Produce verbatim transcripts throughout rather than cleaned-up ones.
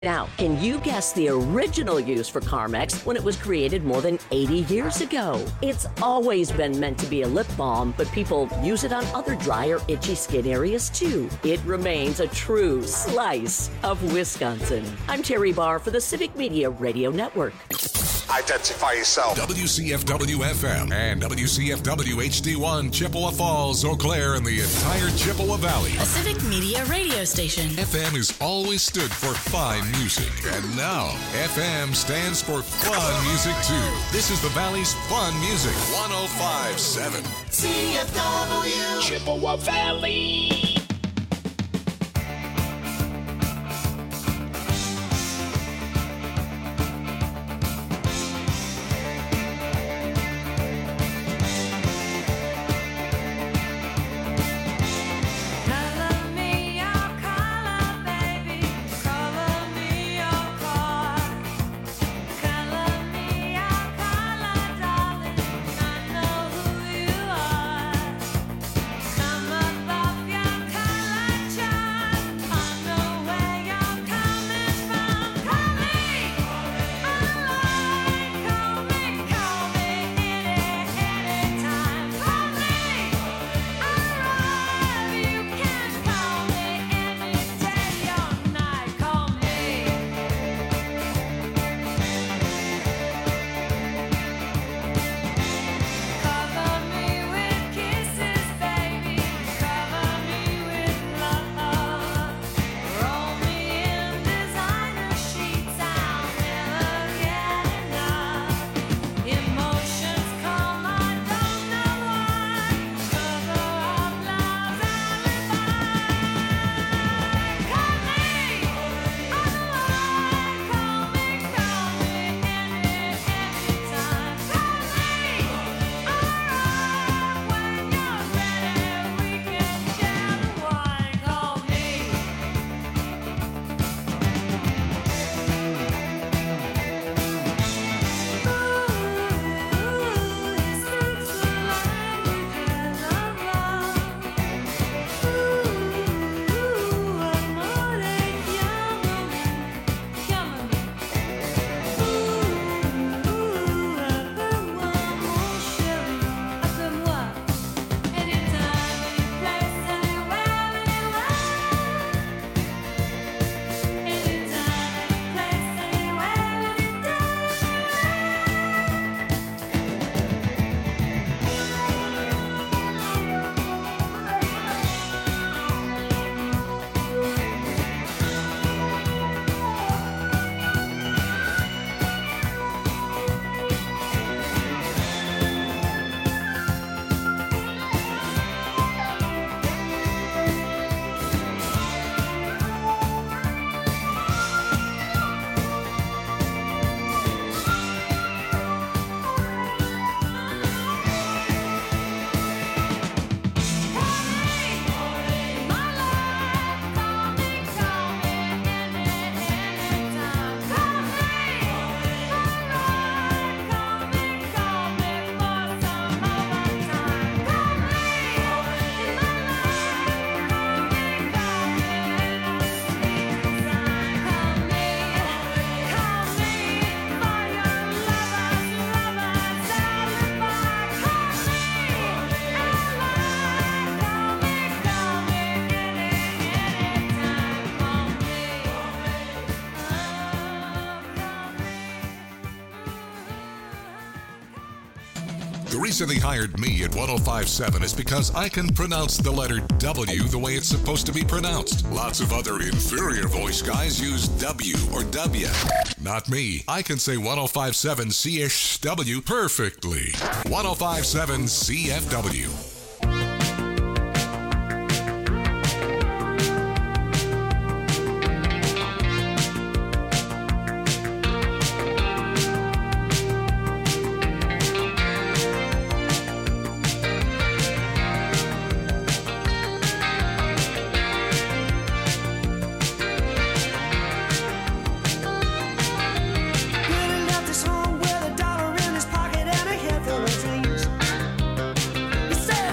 Now, can you guess the original use for Carmex when it was created more than eighty years ago? It's always been meant to be a lip balm, but people use it on other dry or itchy skin areas too. It remains a true slice of Wisconsin. I'm Terry Barr for the Civic Media Radio Network. Identify yourself. W C F W F M and W C F W H D one, Chippewa Falls, Eau Claire, and the entire Chippewa Valley. A Civic Media radio station. F M has always stood for fine music, and now F M stands for fun music too. This is the Valley's fun music. one oh five point seven C F W Chippewa Valley. The reason they hired me at one oh five point seven is because I can pronounce the letter W the way it's supposed to be pronounced. Lots of other inferior voice guys use W or W. Not me. I can say one oh five point seven C H W perfectly. one oh five point seven C F W. This home with a dollar in his pocket and a head full of dreams. He said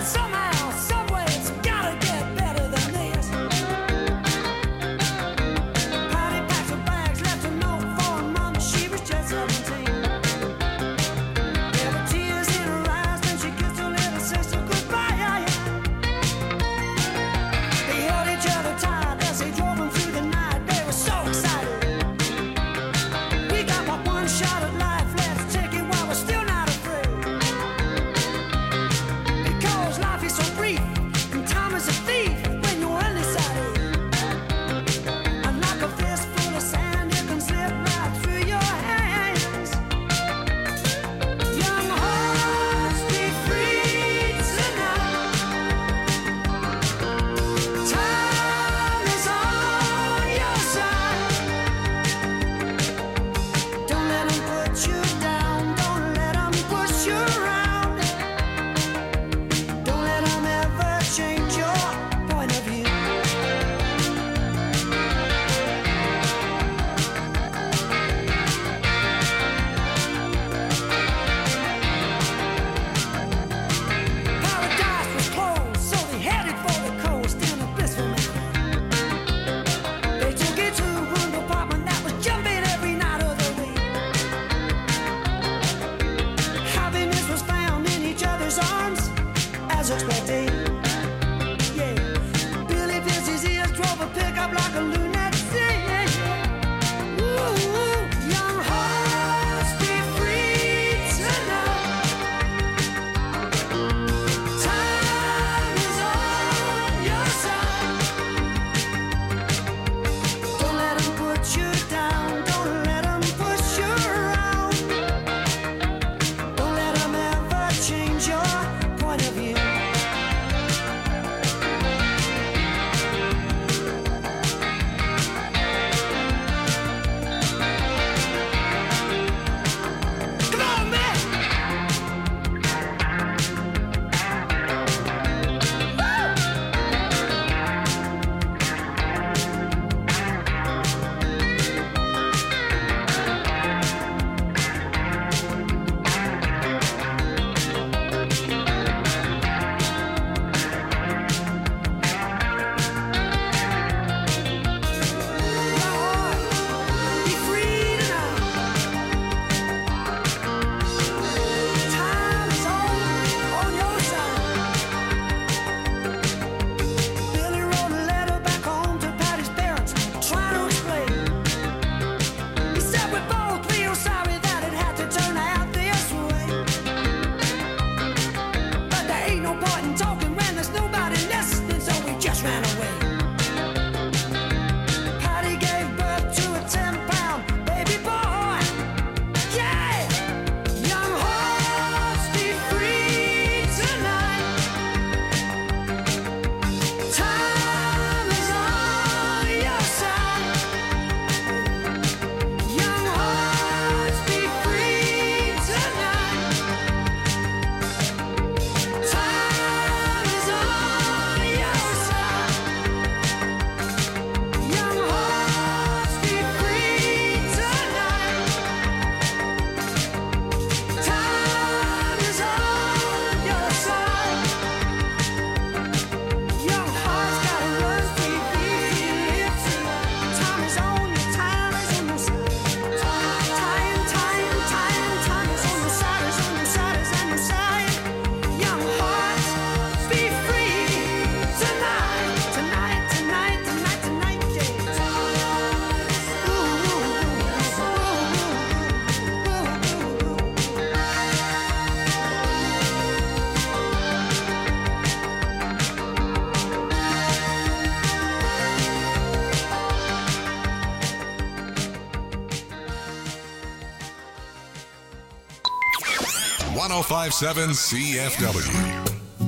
one oh five point seven C F W.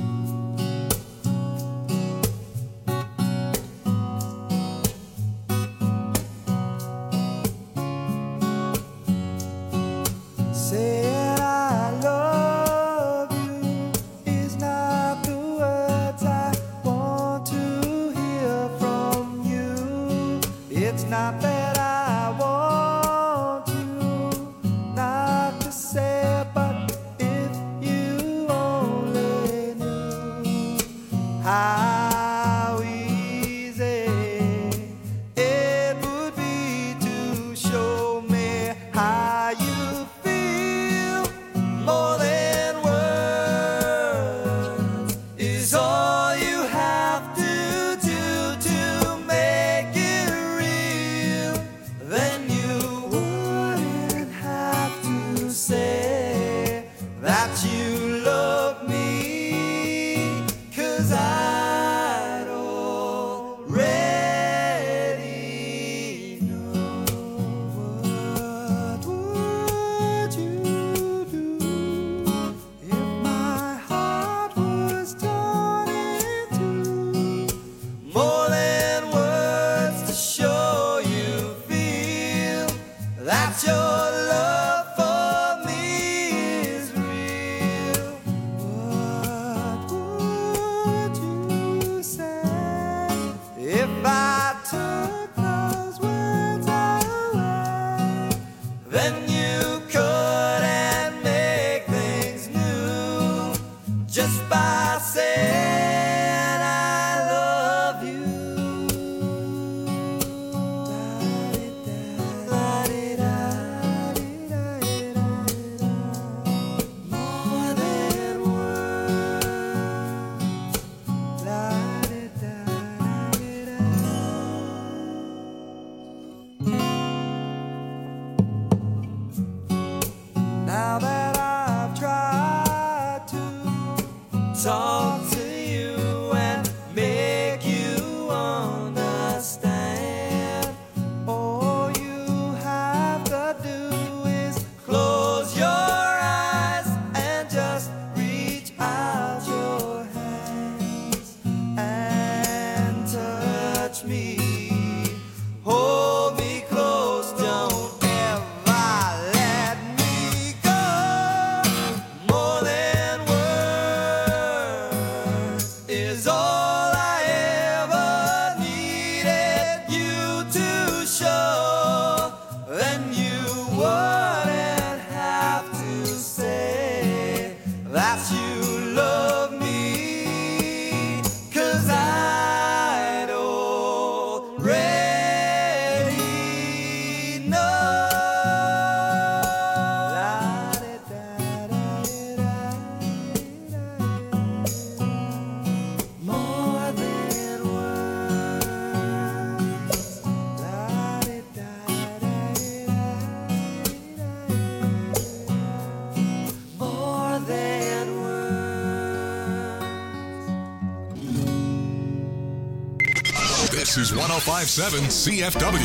This is one oh five point seven C F W.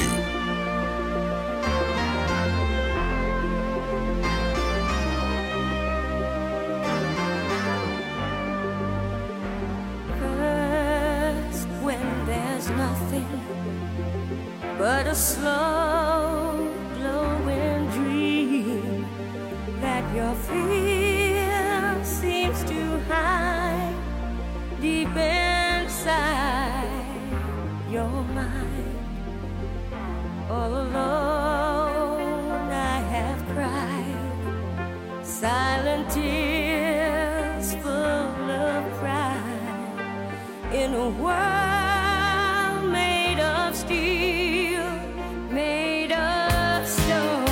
First, when there's nothing but a slow glowing dream that your fear seems to hide deep inside your mind. All alone I have cried silent tears full of pride in a world made of steel, made of stone.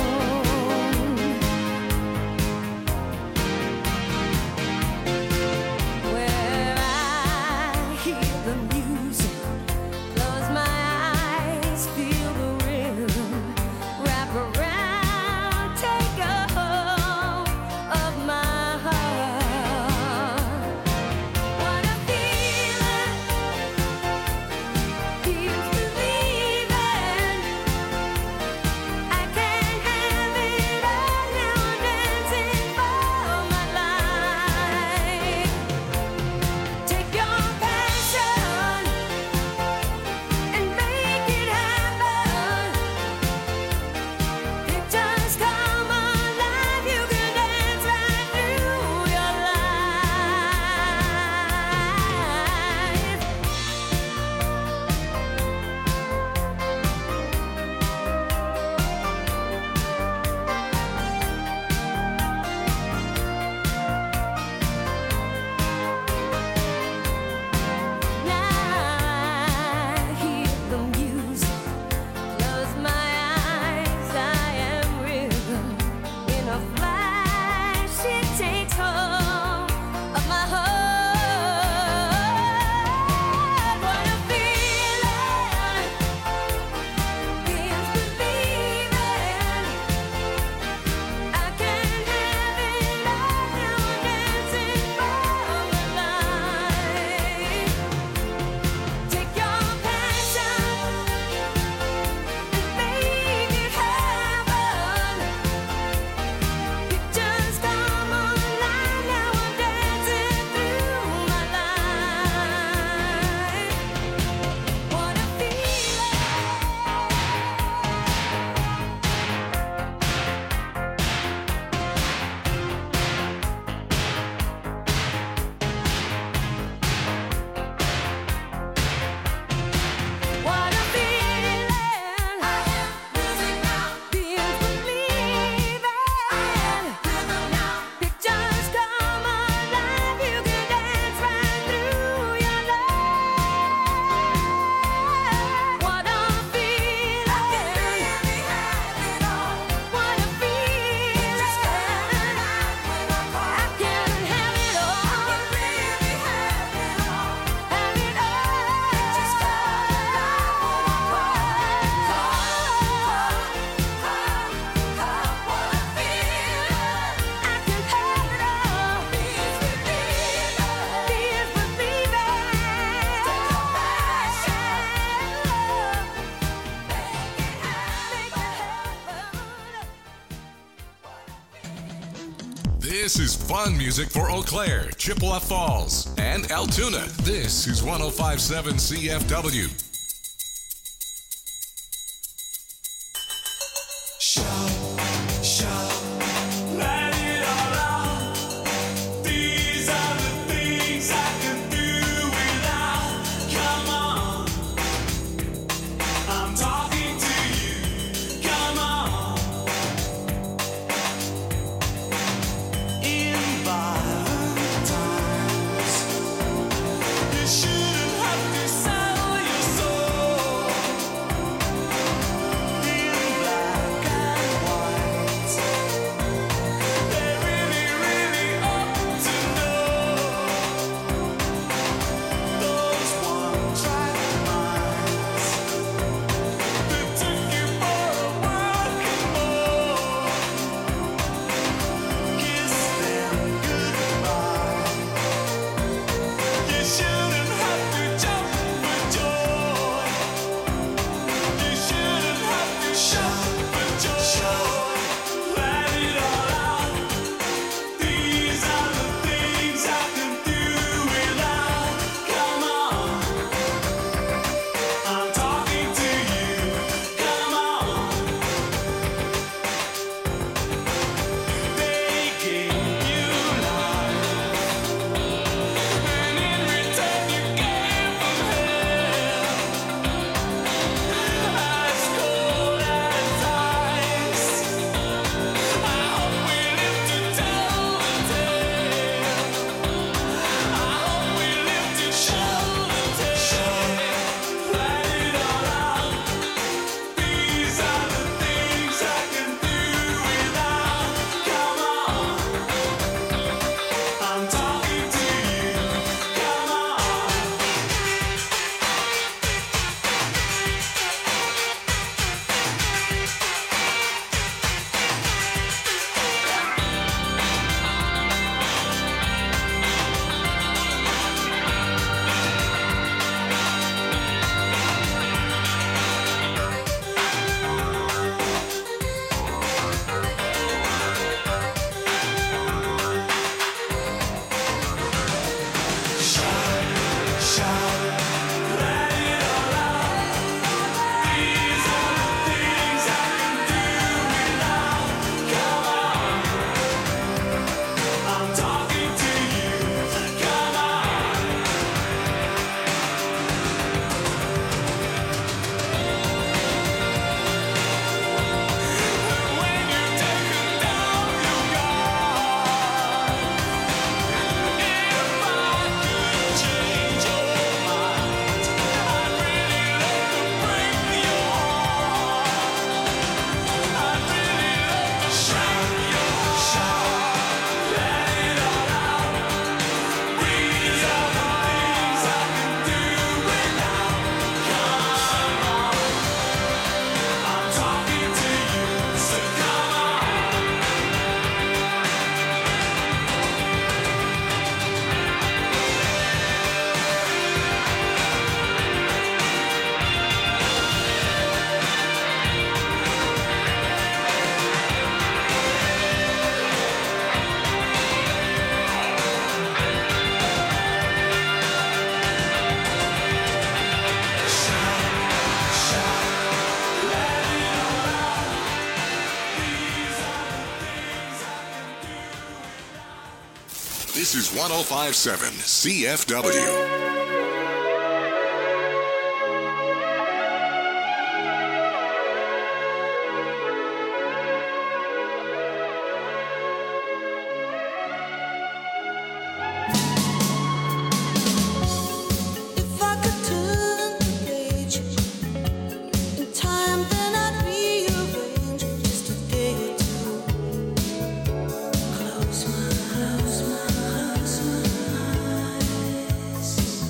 Where I hear the music, close my eyes, feel the rhythm, wrap around, take a hold of my heart. What a feeling This is fun music for Eau Claire, Chippewa Falls, and Altoona. This is one oh five point seven C F W. Shout, shout, let it all out. These are the things I can do without. Come on, I'm talking to you. Come on. In violent times, you shouldn't have to sell your soul. In black and white, they really, really ought to know. Those one-track minds that took you for a working more. Kiss them goodbye. You shouldn't have to jump for joy. You shouldn't have to shout for joy. Let it all out. These are the things I can do without. Come on, I'm talking to you. Come on. They gave you life, and in return you gave them hell. As cold as ice. I hope we live to tell the tale. I hope we live to show the tale. Let it all out. These are the things I can do without. Come on, I'm talking to you. Come on. Shout, shout, let it all out. These are the things I can do without. Come on, I'm talking to you. Come on. When you've taken down your guard, if I could change your mind, I'd really love to break your heart. I'd really love to shout your shout. Let it all out. These are the things I can do without. Come on, I'm talking to you, so come on. This is one oh five point seven C F W. If I could turn the page in time, then I'd rearrange just a day or two. Close my, close my, close my eyes.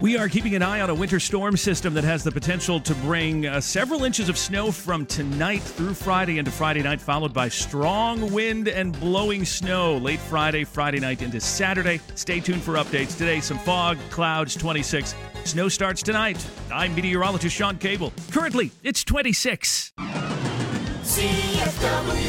We are keeping an eye on a winter storm system that has the potential to bring uh, several inches of snow from tonight through Friday into Friday night, followed by strong wind and blowing snow late Friday, Friday night into Saturday. Stay tuned for updates. Today, some fog, clouds, twenty-six. Snow starts tonight. I'm meteorologist Sean Cable. Currently, it's twenty-six. C F W.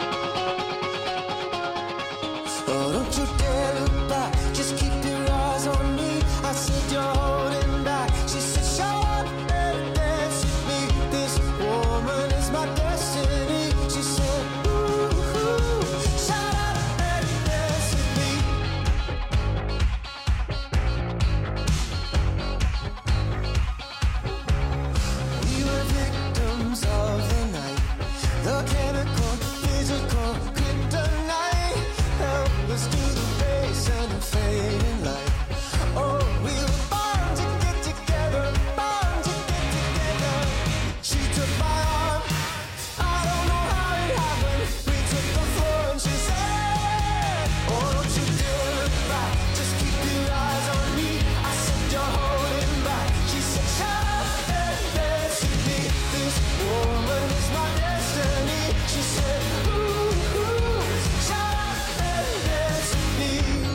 Oh, don't you dare look back, just keep your eyes on me. I said you're holding back. She said, show up and dance with me. This woman is my destiny. She said, ooh, ooh, shout up and dance with me. We were victims of the night, the chemical, physical, kryptonite. Help us to the base and the fading light. Oh, we were born to get together, born to get together. She took my arm, I don't know how it happened. We took the floor and she said, oh, don't you dare look back, just keep your eyes on me. I said you're holding back. She said, shut up and dance with me. This woman is my destiny. She said, ooh, ooh, shut up and dance with me.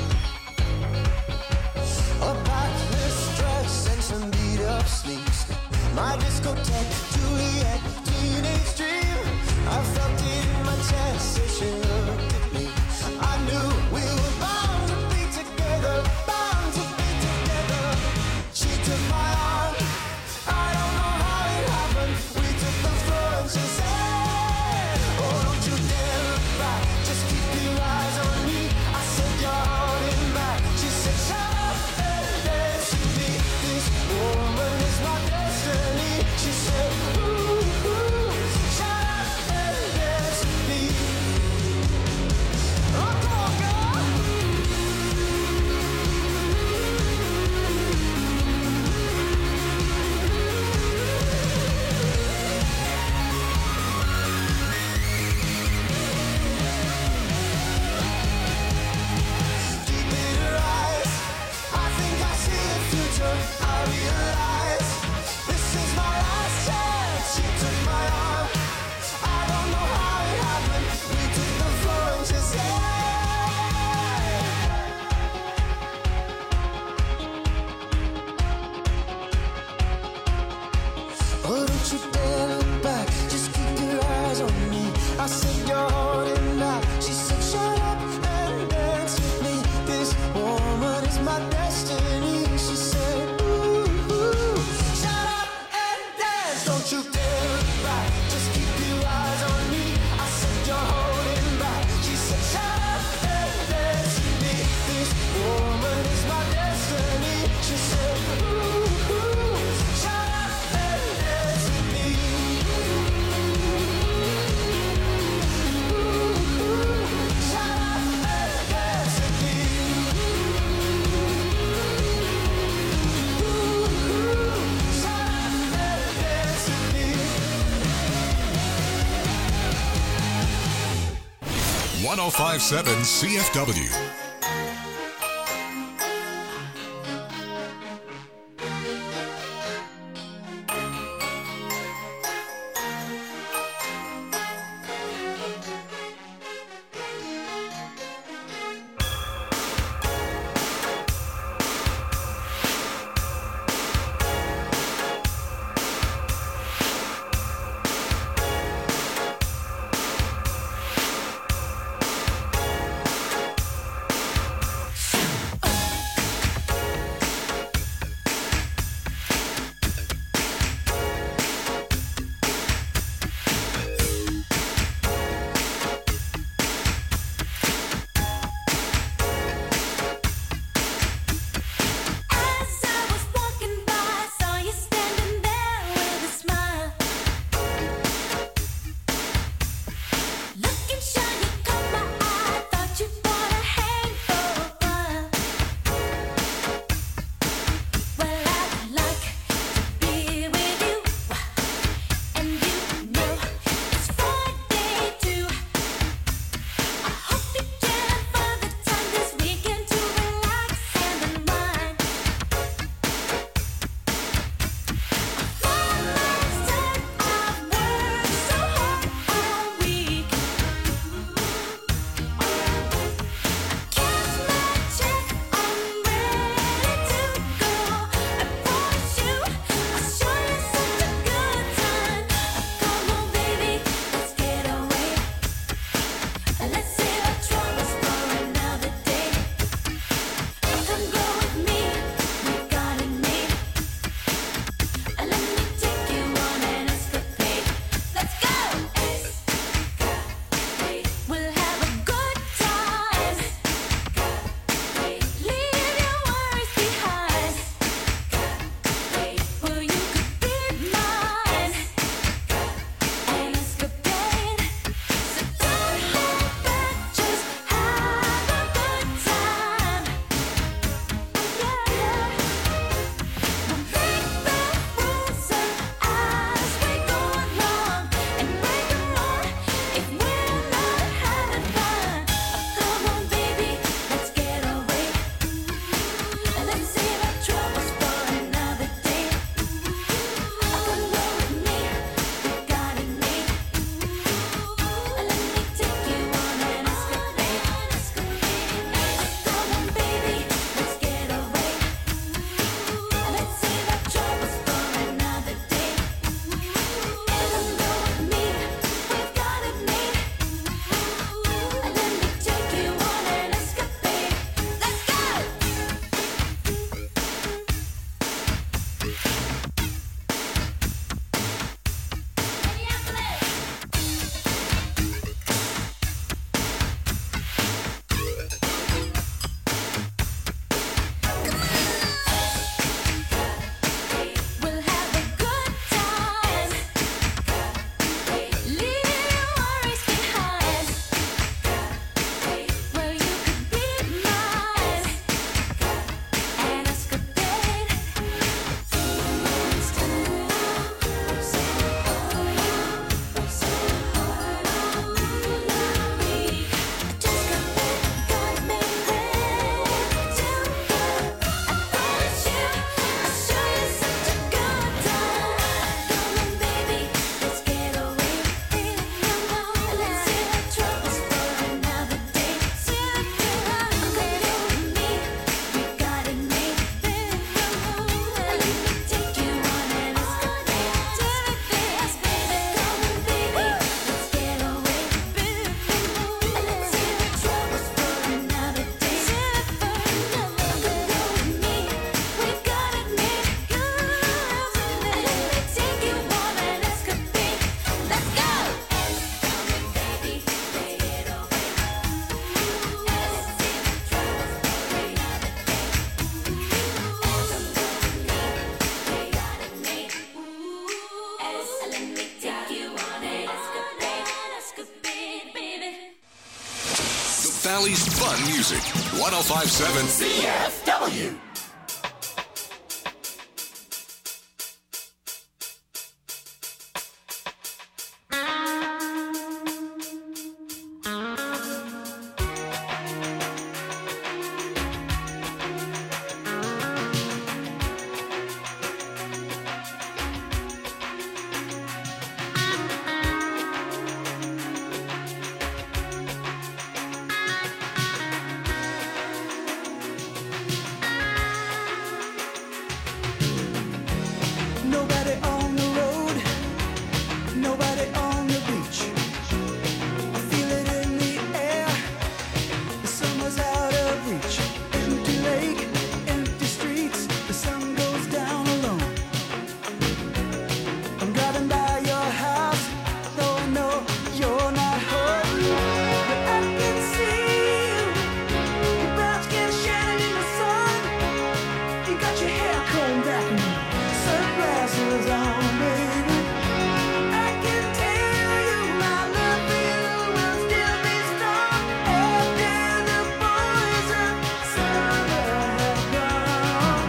A backless dress and some beat up sneaks. My discotheque, Juliet, teenage dream. I felt it in my chest as she looked at me. I knew we were bound to be together, bound to be together. She took my arm, I don't know how it happened. We took the floor and she said, oh, don't you dare look back, just keep your eyes on me. I said you're holding back. She said, shut up and dance with me. This woman is my destiny. She said, ooh, ooh, shut up and dance with me. Oh, come on, girl. Deep in her eyes, I think I see the future. I realize this is my last chance. She took my arm, I don't know how it happened. We took the floor and she said, oh, don't you dare look back, just keep your eyes on me. I said you're holding back. She said, shut up and dance with me. This woman is my destiny. She said, ooh, ooh, shut up and dance. Don't you dare look back, just keep your eyes on me. I said you're holding back. She said, shut up and dance with me. This woman is my destiny. She said, ooh, ooh, shut up and dance with me. Ooh, ooh, shut up and dance with me. Ooh, ooh, shut up and dance with me. one oh five point seven C F W. Valley's fun music. one oh five point seven C F W. Nobody on the road, nobody on the beach. I feel it in the air, the summer's out of reach. Empty lake, empty streets, the sun goes down alone. I'm driving by your house, though I know you're not home. But I can see you, your brown skin shining in the sun. You got your hair combed back and sunglasses on, baby. I can tell you my love for you will still be strong after the boys of summer have gone.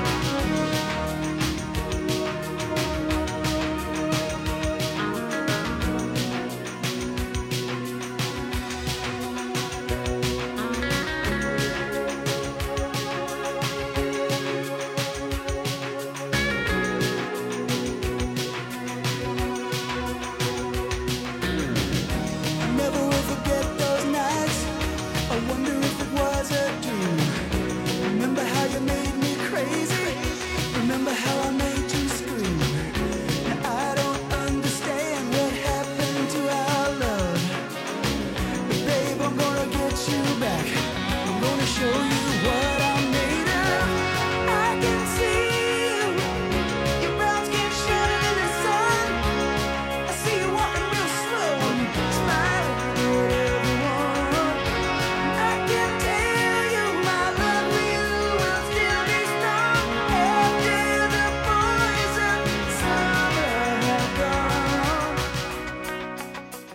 I never will forget those nights. I wonder if it was a dream. Remember how you made me crazy? Remember how I made you scream? Now I don't understand what happened to our love. But babe, I'm gonna get you back. I'm gonna show you what I'm made of. I can see you, your brown skin shining in the sun. I see you walking real slow and smiling at everyone. I can tell you my love for you will still be strong after the boys of summer have gone.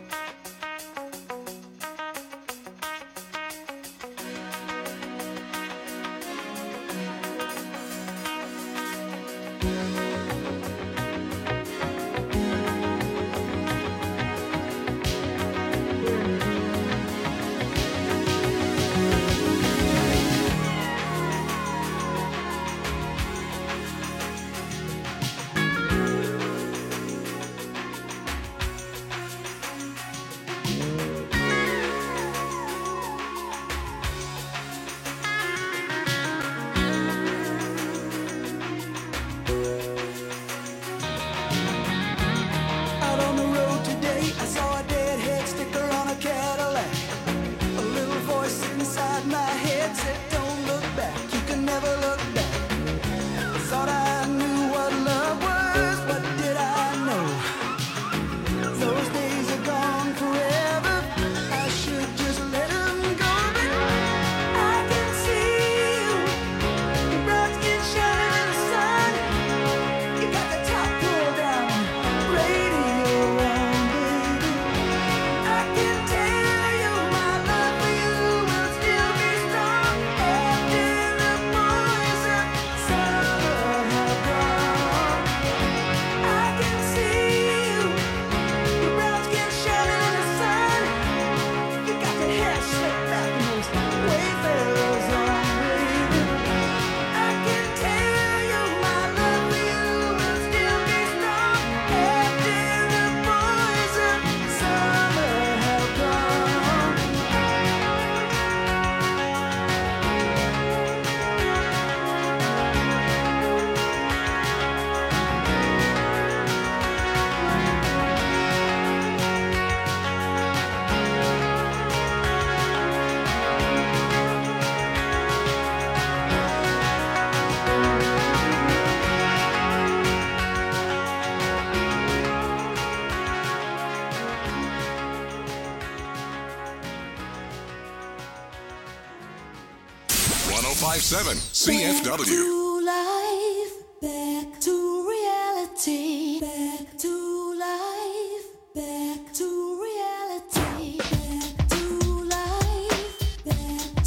Out on the road today, I saw a deadhead sticker on a Cadillac. A little voice inside my head said, don't look back, you can never look back. I thought I knew what love was, what did I know? Those days are gone forever, I should just let them go. But I can see you, your brown skin shining in the sun. You got the top pulled down, radio on, baby. I can tell you my love for you will still be strong after the boys of summer have gone. I can see you, your brown skin shining in the sun. You got your hair slicked back and those wayfarers on, baby. I can tell you my love for you will still be strong after the boys of summer have gone. one oh five point seven C F W. To life, back to reality, back to life, back to reality, back to life, back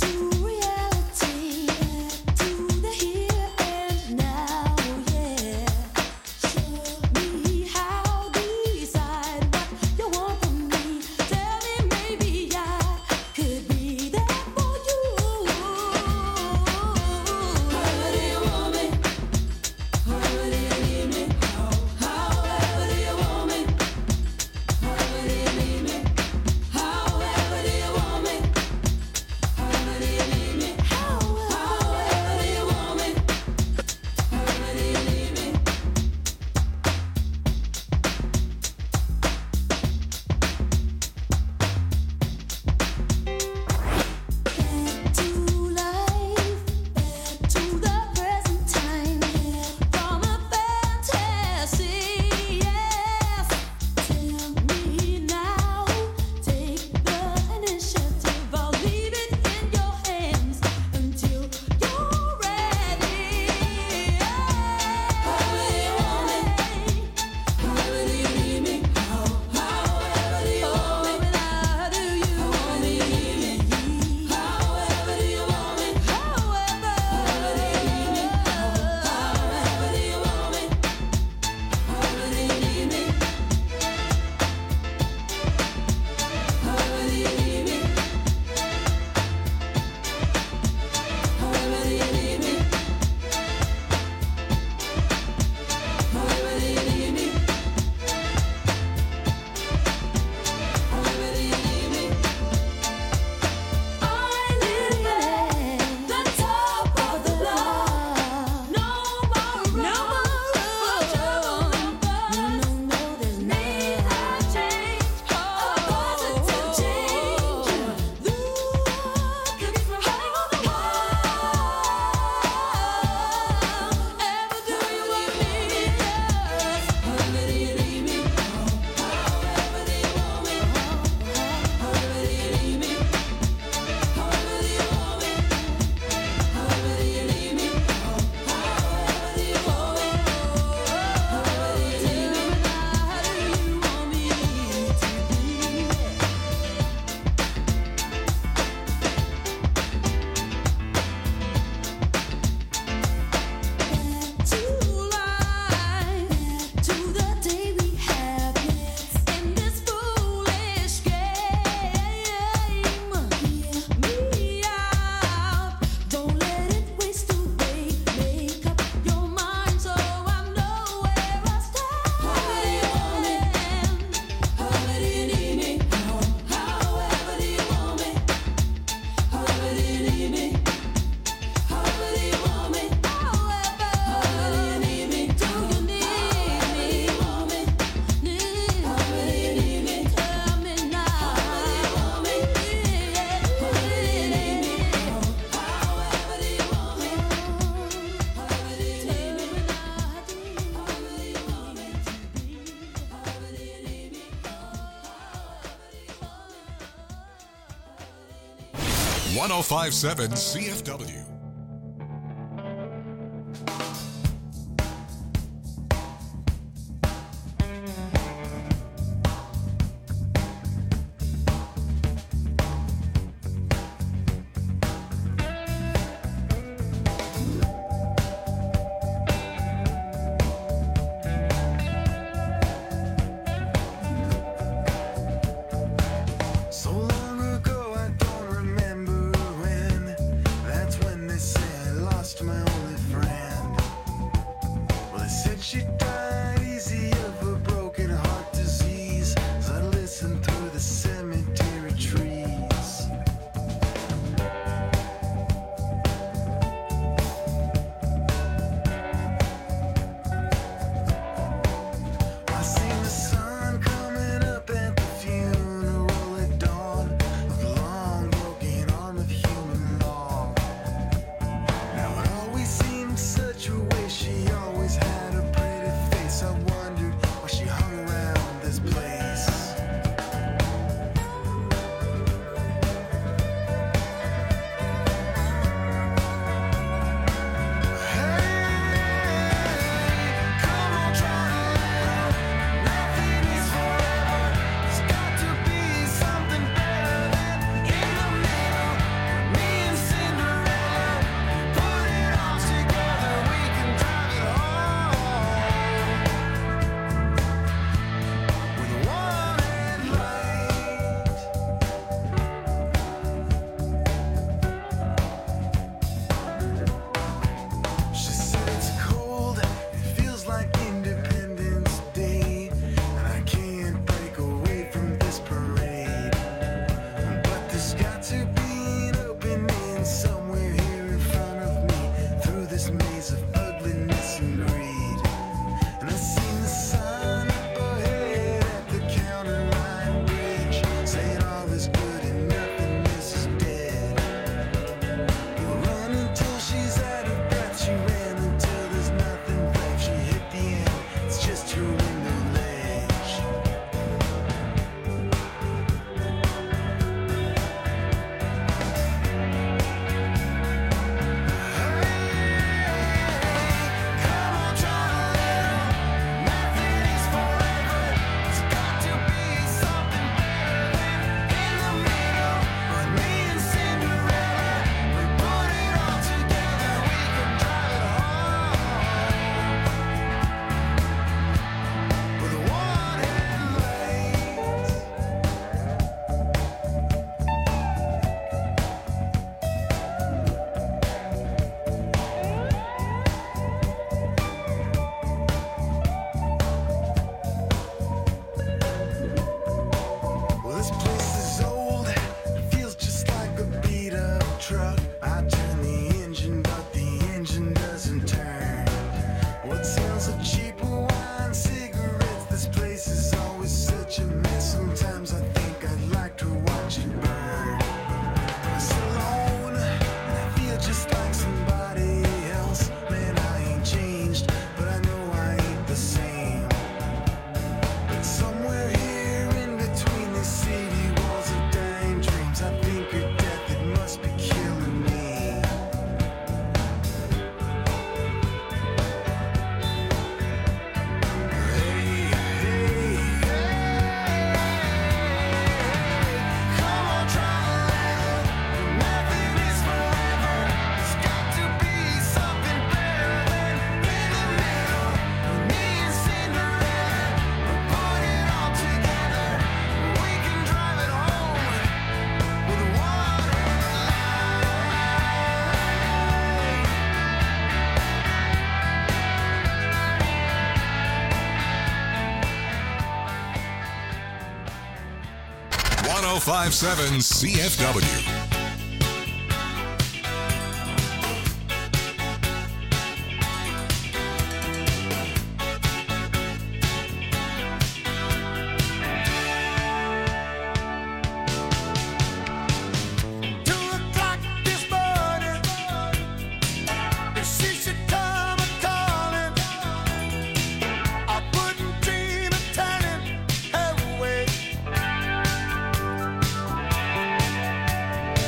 one oh five point seven C F W. So long ago, I don't remember when. That's when they say I lost my only friend. Well, they said she died easy of a broken heart disease. As I listened through the cemetery trees. I seen the sun coming up at the funeral at dawn of the long broken arm of human law. Now it always seemed such a waste. She always had a pretty face. I wondered why she hung around this place. Hey, come on, try to live. Nothing is forever. There's got to be something better than in the middle. Me and Cinderella put it all together. We can drive it home with one headlight. She said it's cold, it feels like Independence Day, and I can't break away from this parade. But there's got to be an opening somewhere here in front of me, through this maze of ugliness and greed. And I seen the sign up ahead at the counter line bridge, saying all is good and nothing is dead. You'll run until she's out of breath. She ran until there's nothing left. She hit the end. It's just her window ledge. Come on, try to live. Nothing is forever. It's got to be something better than in the middle. With me and Cinderella, we put it all together. We can drive it home with one headlight. Well, this place is old. It feels just like a beat up truck. I turn the engine, but the engine doesn't turn. What smells of cheap wine, cigarettes? This place is always such a mess. Sometimes I think I'd like to watch it burn. I'm so alone, and I feel just like somebody else. Man, I ain't changed, but I know I ain't the same. But somewhere here in between these city walls of dying dreams, I think of death, it must be killing me. Hey, hey, hey. Come on, try to live. Nothing is forever. There's got to be something better than in the middle. With me and Cinderella, we put it all together. We can drive it home with one one oh five point seven C F W. Two o'clock this morning, if she should come a calling, I wouldn't dream of turning her away.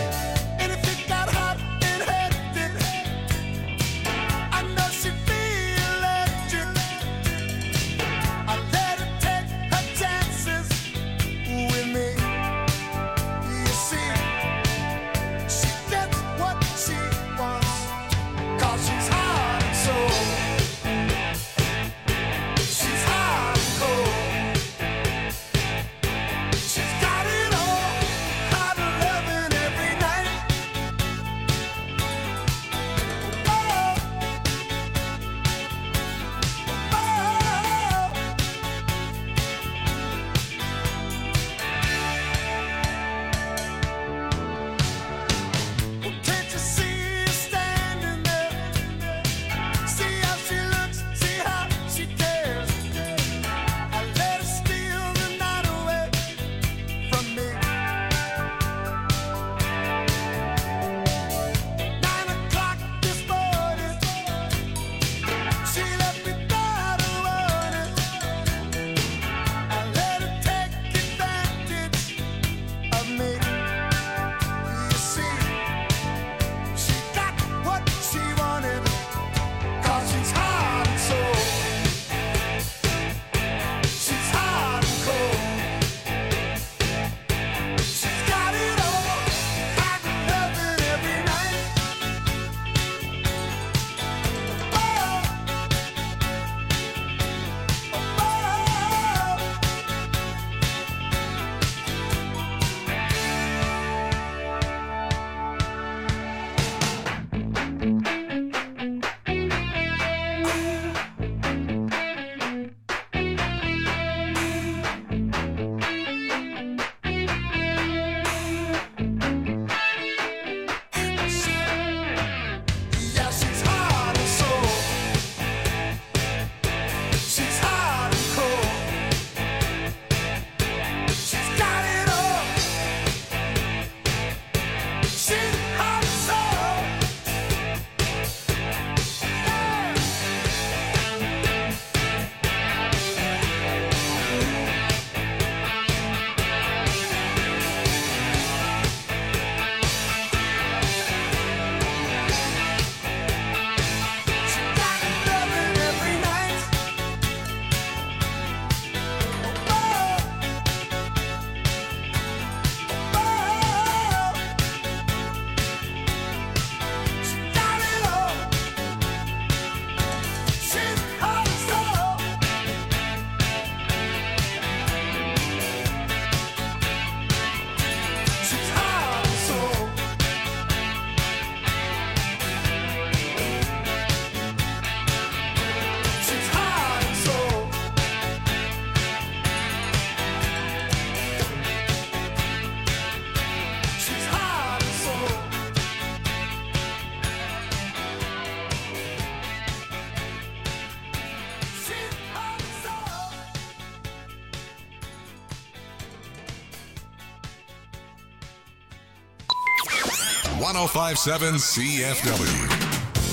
one oh five point seven C F W.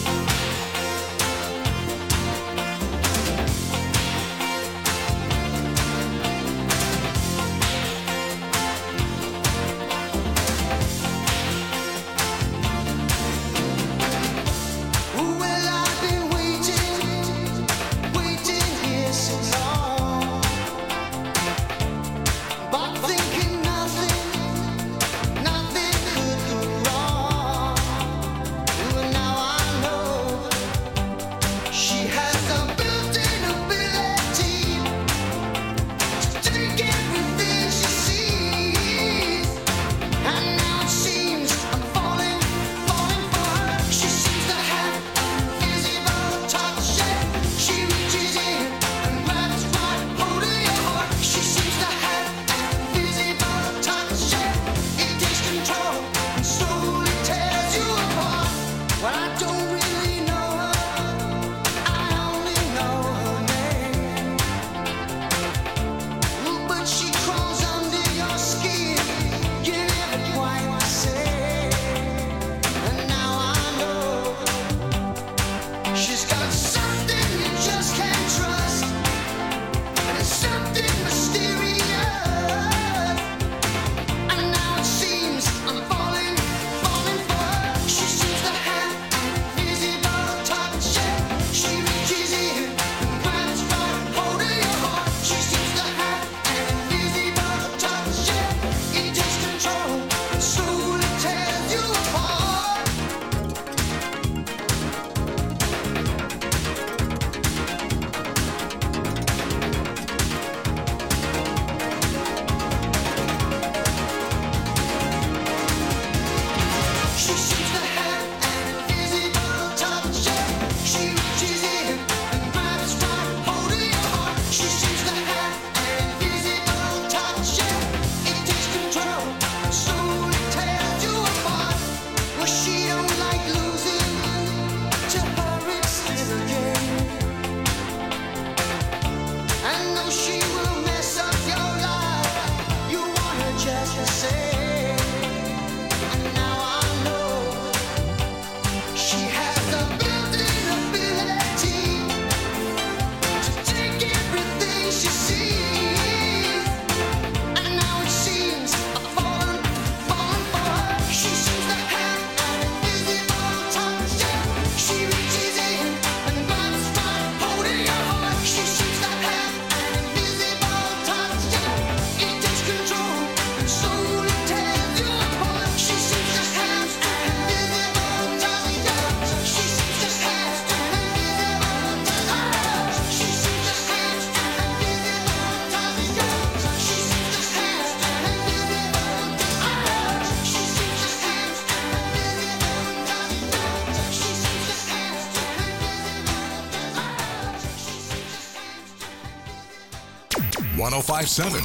one oh five point seven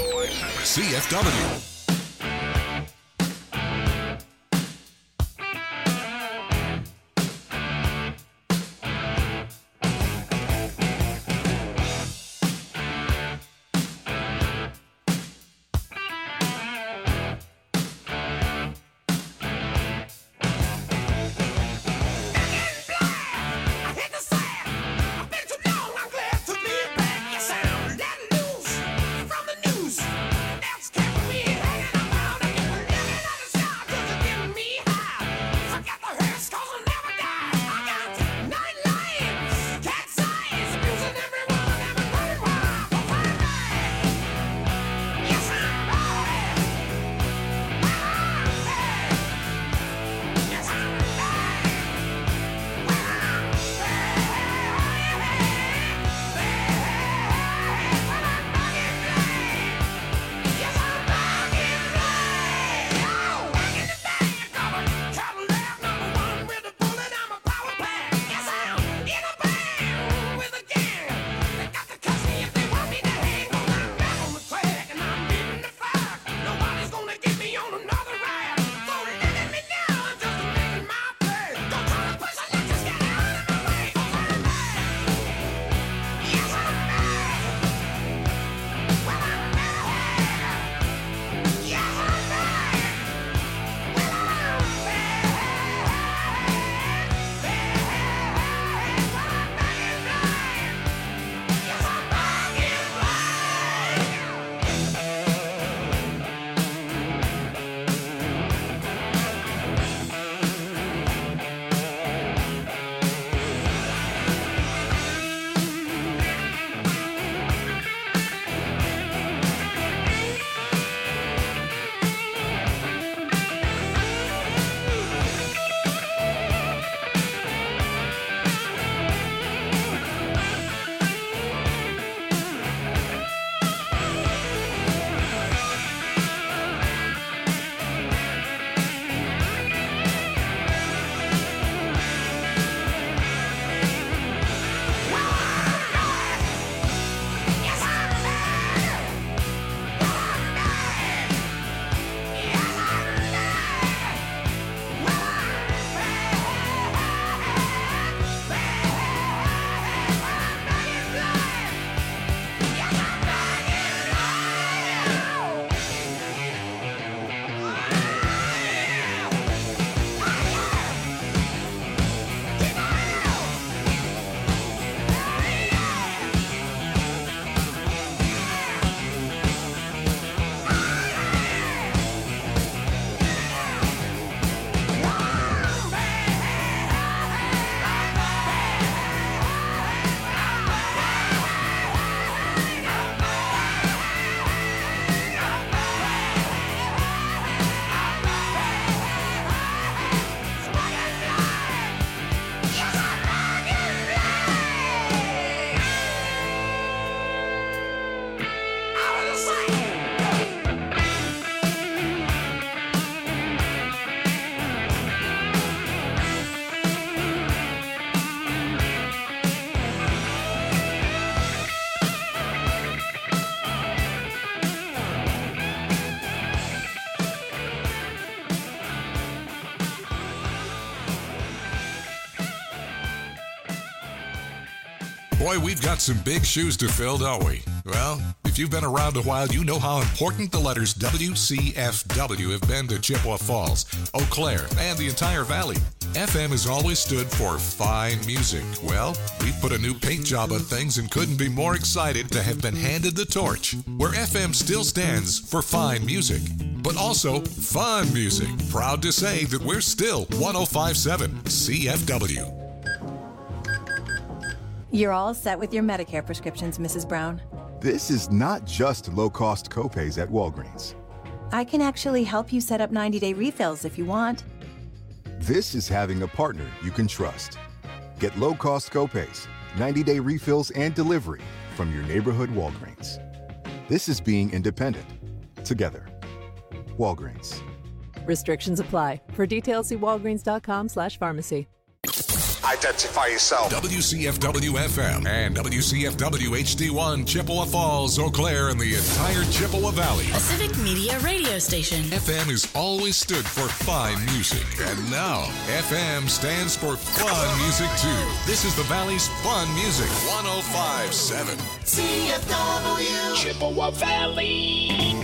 C F W. That's kept me Boy, we've got some big shoes to fill, don't we? Well, if you've been around a while, you know how important the letters W C F W have been to Chippewa Falls, Eau Claire, and the entire valley. F M has always stood for fine music. Well, we've put a new paint job on things and couldn't be more excited to have been handed the torch, where F M still stands for fine music, but also fun music. Proud to say that we're still one oh five point seven C F W. You're all set with your Medicare prescriptions, Missus Brown. This is not just low-cost copays at Walgreens. I can actually help you set up ninety-day refills if you want. This is having a partner you can trust. Get low-cost copays, ninety-day refills, and delivery from your neighborhood Walgreens. This is being independent. Together. Walgreens. Restrictions apply. For details, see walgreens.com slash pharmacy. Identify yourself. W C F W F M and W C F W H D one, Chippewa Falls, Eau Claire, and the entire Chippewa Valley. A civic media radio station. F M has always stood for fine music, and now F M stands for fun music too. This is the Valley's fun music, one oh five point seven C F W Chippewa Valley.